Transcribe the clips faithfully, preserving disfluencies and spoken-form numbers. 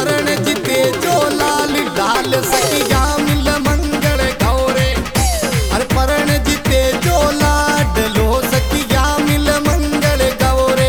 परण जीते जो लाल लाल सखिया मिल मंगल गौरे। अरे परण जीते जो लाडलो सखिया मिल मंगल गौरे।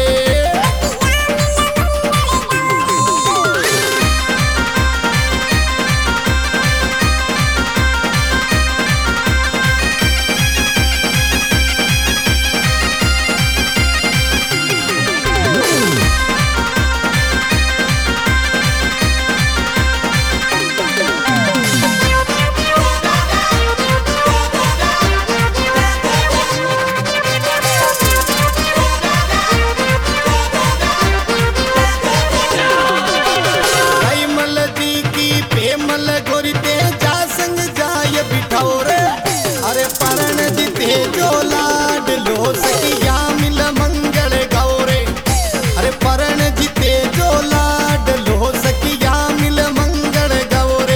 अरे परण जीते जो लाडलो सखिया मिल मंगल गौरे। अरे परण जीते जो लाडलो सखिया मिल मंगल गौरे।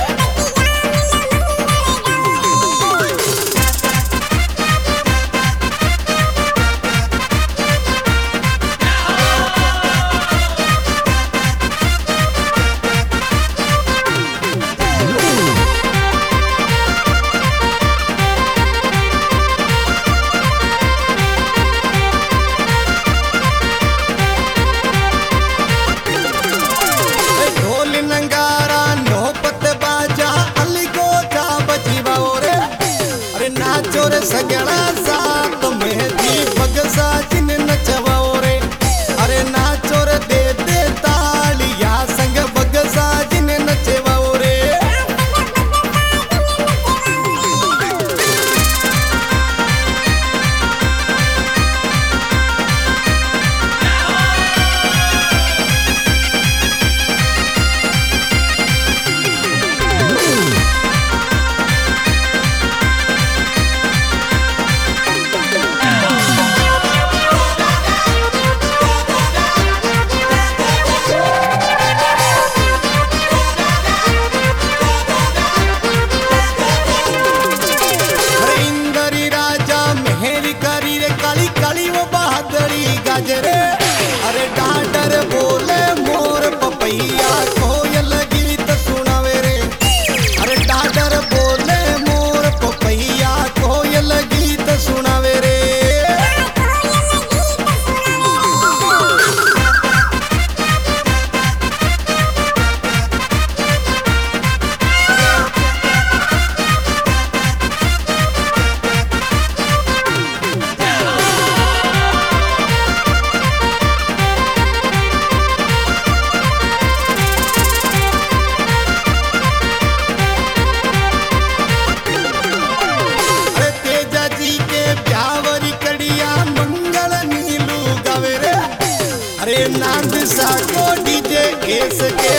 नाचो रे सगड़ा साथ में दीपक साजिन नचवाओ रे। अरे नाचो रे दे दे तालिया संग बग साजिन नचवाओ रे। अरे डाडर बोले मोर पपैया कोयल गीत सुनावे रे। अरे डाडर बोले मोर पपैया कोयल गीत सुनावे रे। अरे नांद सा को डीजे केस के